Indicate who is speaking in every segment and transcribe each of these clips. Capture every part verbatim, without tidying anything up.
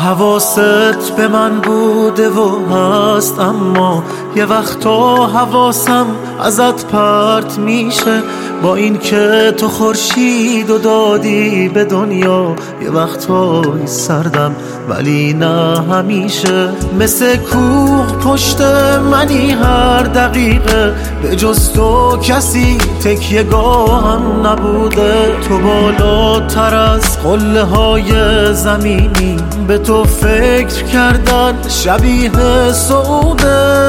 Speaker 1: حواست به من بوده و هست، اما یه وقتا حواسم ازت پرت میشه. با این که تو خورشید و دادی به دنیا، یه وقتای سردم ولی نه همیشه. مثل کوه پشت منی هر دقیقه، به جز تو کسی تکیه گاهم نبوده. تو بالاتر از قله های زمینی، به تو فکر کردن شبیه سعوده.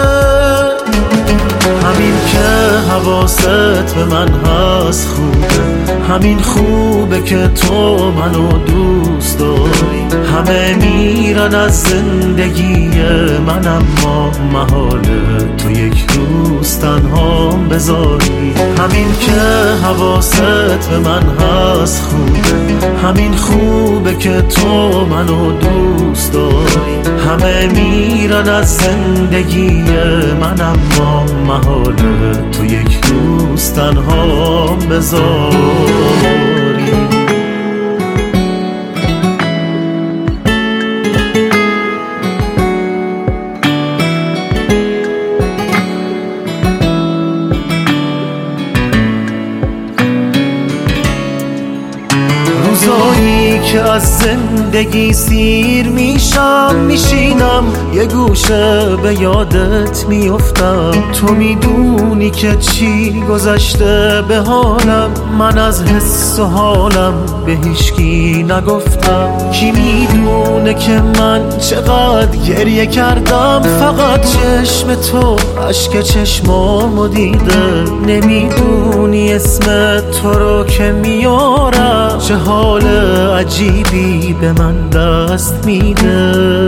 Speaker 1: همین که حواست به من هست خوبه، همین خوبه که تو منو دوست داری. همه میرن از زندگی من، اما محاله تو یک روز تنهام بذاری. همین که حواست به من هست خوبه، همین خوبه که تو منو دوست داری. همه میرن از زندگی من، اما محاله تو یک روز تنهام بذاری. روزایی که از زندگی سیر میشم، میشینم یه گوشه به یادت میافتم. تو میدونی که چی گذشته به حالم، من از حس و حالم به هیچکی نگفتم. کی میدونه که من چقدر گریه کردم، فقط چشم تو اشک چشمامو دیده. نمیدونی اسم تو رو که میارم، چه حال عجیبی به من دست میده.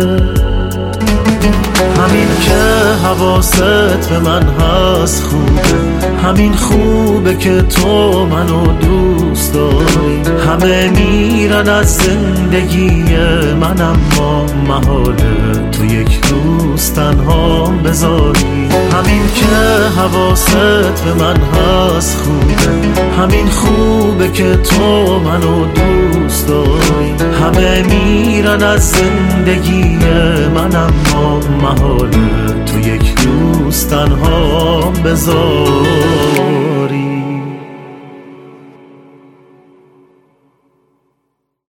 Speaker 1: همین که حواست به من هست خوبه، همین خوبه که تو منو دوست داری. همه میرن از زندگی من، اما محاله تو یک روز تنهام بذاری. همین که حواست به من هست خوبه، همین خوبه که تو منو دوست داری. همه میرن از زندگی من، اما محاله تو یک روز تنهام بذاری.